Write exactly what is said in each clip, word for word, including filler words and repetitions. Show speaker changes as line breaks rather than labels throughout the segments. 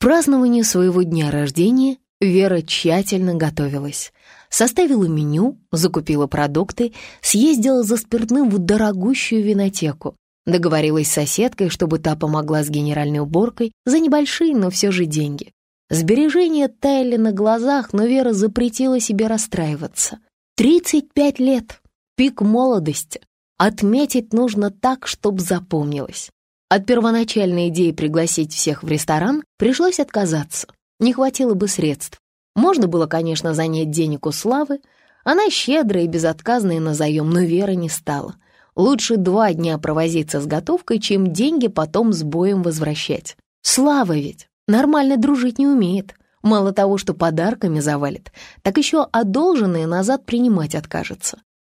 празднованию своего дня рождения Вера тщательно готовилась. Составила меню, закупила продукты, съездила за спиртным в дорогущую винотеку. Договорилась с соседкой, чтобы та помогла с генеральной уборкой за небольшие, но все же деньги. Сбережения таяли на глазах, но Вера запретила себе расстраиваться. тридцать пять лет, пик молодости. Отметить нужно так, чтоб запомнилось. От первоначальной идеи пригласить всех в ресторан пришлось отказаться. Не хватило бы средств. Можно было, конечно, занять денег у Славы. Она щедрая и безотказная на заем, но Вера не стала. Лучше два дня провозиться с готовкой, чем деньги потом с боем возвращать. Слава ведь нормально дружить не умеет. Мало того, что подарками завалит, так еще одолженные назад принимать откажется.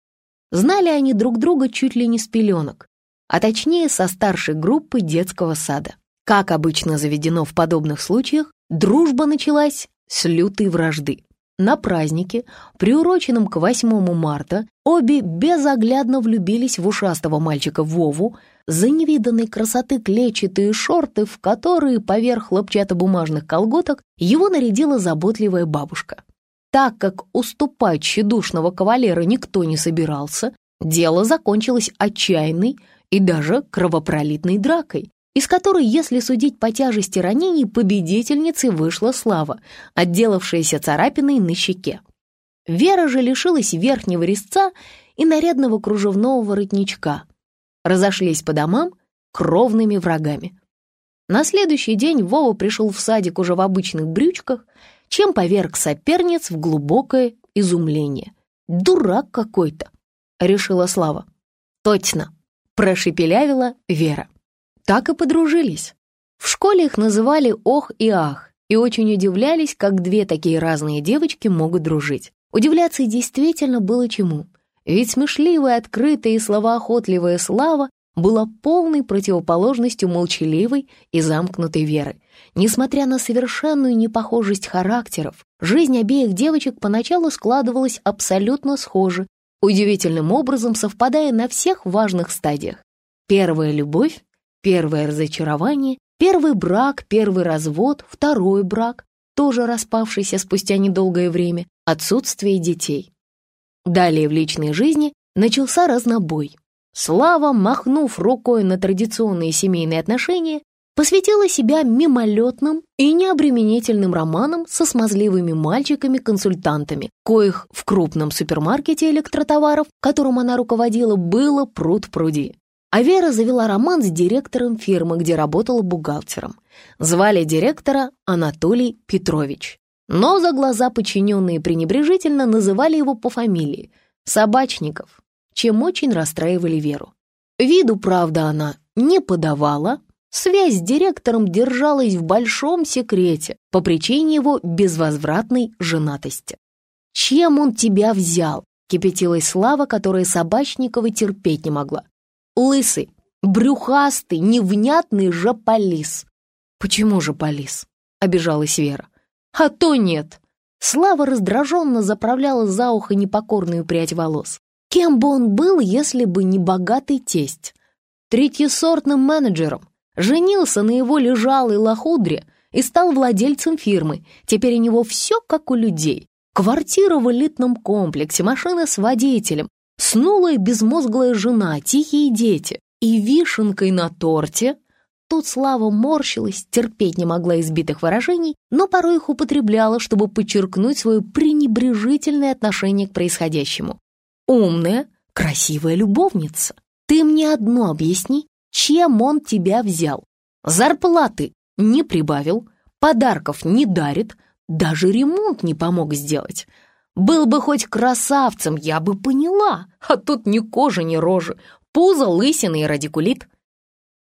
Знали они друг друга чуть ли не с пеленок, а точнее со старшей группы детского сада. Как обычно заведено в подобных случаях, дружба началась с лютой вражды. На празднике, приуроченном к восьмому марта, обе безоглядно влюбились в ушастого мальчика Вову, за невиданной красоты клетчатые шорты, в которые поверх хлопчатобумажных колготок его нарядила заботливая бабушка. Так как уступать тщедушного кавалера никто не собирался, дело закончилось отчаянной и даже кровопролитной дракой, из которой, если судить по тяжести ранений, победительницей вышла Слава, отделавшаяся царапиной на щеке. Вера же лишилась верхнего резца и нарядного кружевного воротничка. Разошлись по домам кровными врагами. На следующий день Вова пришел в садик уже в обычных брючках, чем поверг соперниц в глубокое изумление. «Дурак какой-то», — решила Слава. «Точно», — прошепелявила Вера. Так и подружились. В школе их называли Ох и Ах и очень удивлялись, как две такие разные девочки могут дружить. Удивляться действительно было чему, ведь смешливая, открытая и словоохотливая Слава была полной противоположностью молчаливой и замкнутой Веры. Несмотря на совершенную непохожесть характеров, жизнь обеих девочек поначалу складывалась абсолютно схоже, удивительным образом совпадая на всех важных стадиях. Первая любовь, первое разочарование, первый брак, первый развод, второй брак, тоже распавшийся спустя недолгое время, отсутствие детей. Далее в личной жизни начался разнобой. Слава, махнув рукой на традиционные семейные отношения, посвятила себя мимолетным и необременительным романам со смазливыми мальчиками-консультантами, коих в крупном супермаркете электротоваров, которым она руководила, было пруд-пруди. А Вера завела роман с директором фирмы, где работала бухгалтером. Звали директора Анатолий Петрович. Но за глаза подчиненные пренебрежительно называли его по фамилии Собачников, чем очень расстраивали Веру. Виду, правда, она не подавала. Связь с директором держалась в большом секрете по причине его безвозвратной женатости. «Чем он тебя взял?» — кипятилась Слава, которая Собачникова терпеть не могла. «Лысый, брюхастый, невнятный жополис». «Почему жополис?» — обижалась Вера. «А то нет». Слава раздраженно заправляла за ухо непокорную прядь волос. Кем бы он был, если бы не богатый тесть? Третьесортным менеджером. Женился на его лежалой лохудре и стал владельцем фирмы. Теперь у него все как у людей. Квартира в элитном комплексе, машина с водителем, снулая безмозглая жена, тихие дети. И вишенкой на торте. Тут Слава морщилась, терпеть не могла избитых выражений, но порой их употребляла, чтобы подчеркнуть свое пренебрежительное отношение к происходящему. Умная, красивая любовница. Ты мне одно объясни, чем он тебя взял? Зарплаты не прибавил, подарков не дарит, даже ремонт не помог сделать. Был бы хоть красавцем, я бы поняла, а тут ни кожи, ни рожи, пузо, лысина и радикулит.